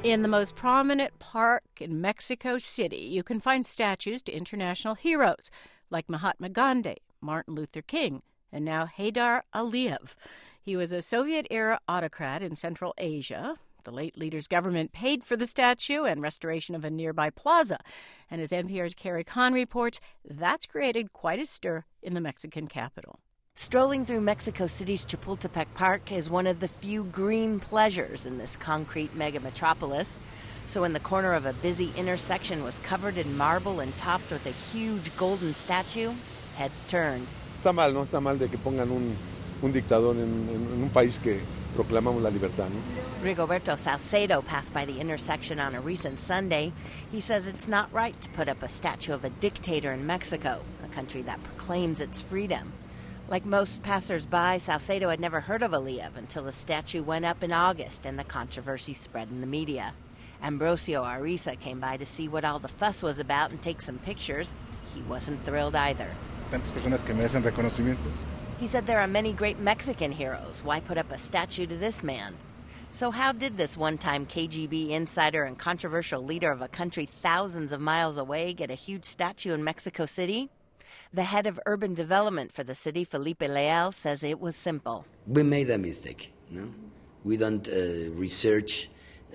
In the most prominent park in Mexico City, you can find statues to international heroes like Mahatma Gandhi, Martin Luther King, and now Heydar Aliyev. He was a Soviet-era autocrat in Central Asia. The late leader's government paid for the statue and restoration of a nearby plaza. And as NPR's Carrie Kahn reports, that's created quite a stir in the Mexican capital. Strolling through Mexico City's Chapultepec Park is one of the few green pleasures in this concrete mega-metropolis. So in the corner of a busy intersection was covered in marble and topped with a huge golden statue, heads turned. Está mal, ¿no? Está mal de que pongan un dictador en un país que proclamamos la libertad, ¿no? Rigoberto Saucedo passed by the intersection on a recent Sunday. He says it's not right to put up a statue of a dictator in Mexico, a country that proclaims its freedom. Like most passers-by, Saucedo had never heard of Aliyev until the statue went up in August and the controversy spread in the media. Ambrosio Ariza came by to see what all the fuss was about and take some pictures. He wasn't thrilled either. Tantas personas que merecen reconocimientos. He said there are many great Mexican heroes. Why put up a statue to this man? So how did this one-time KGB insider and controversial leader of a country thousands of miles away get a huge statue in Mexico City? The head of urban development for the city, Felipe Leal, says it was simple. We made a mistake, no? We don't research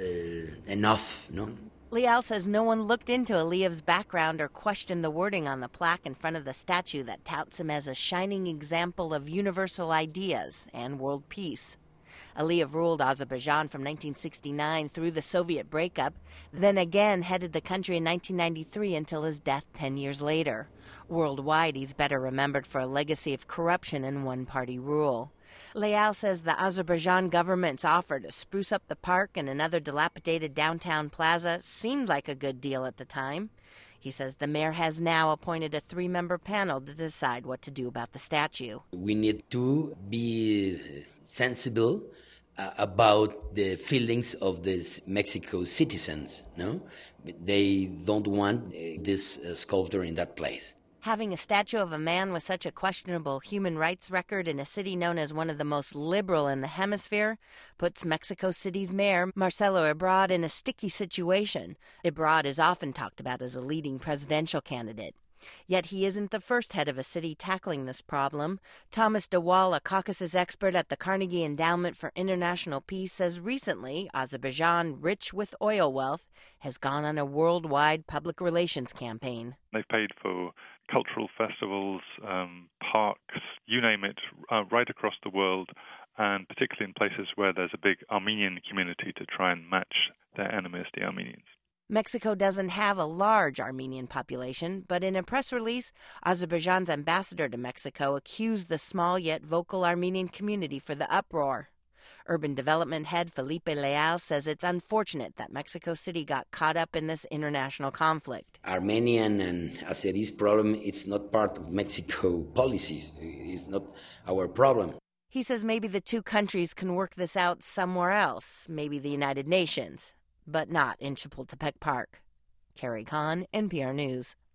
enough, no? Leal says no one looked into Aliyev's background or questioned the wording on the plaque in front of the statue that touts him as a shining example of universal ideas and world peace. Aliyev ruled Azerbaijan from 1969 through the Soviet breakup, then again headed the country in 1993 until his death 10 years later. Worldwide, he's better remembered for a legacy of corruption and one-party rule. Leal says the Azerbaijan government's offer to spruce up the park and another dilapidated downtown plaza seemed like a good deal at the time. He says the mayor has now appointed a 3-member panel to decide what to do about the statue. We need to be sensible about the feelings of these Mexico citizens, no? They don't want this sculpture in that place. Having a statue of a man with such a questionable human rights record in a city known as one of the most liberal in the hemisphere puts Mexico City's mayor, Marcelo Ebrard, in a sticky situation. Ebrard is often talked about as a leading presidential candidate. Yet he isn't the first head of a city tackling this problem. Thomas DeWall, a Caucasus expert at the Carnegie Endowment for International Peace, says recently Azerbaijan, rich with oil wealth, has gone on a worldwide public relations campaign. They've paid for cultural festivals, parks, you name it, right across the world, and particularly in places where there's a big Armenian community to try and match their enemies, the Armenians. Mexico doesn't have a large Armenian population, but in a press release, Azerbaijan's ambassador to Mexico accused the small yet vocal Armenian community for the uproar. Urban development head Felipe Leal says it's unfortunate that Mexico City got caught up in this international conflict. Armenian and Azeris problem, it's not part of Mexico policies. It's not our problem. He says maybe the two countries can work this out somewhere else, maybe the United Nations, but not in Chapultepec Park. Carrie Kahn, NPR News.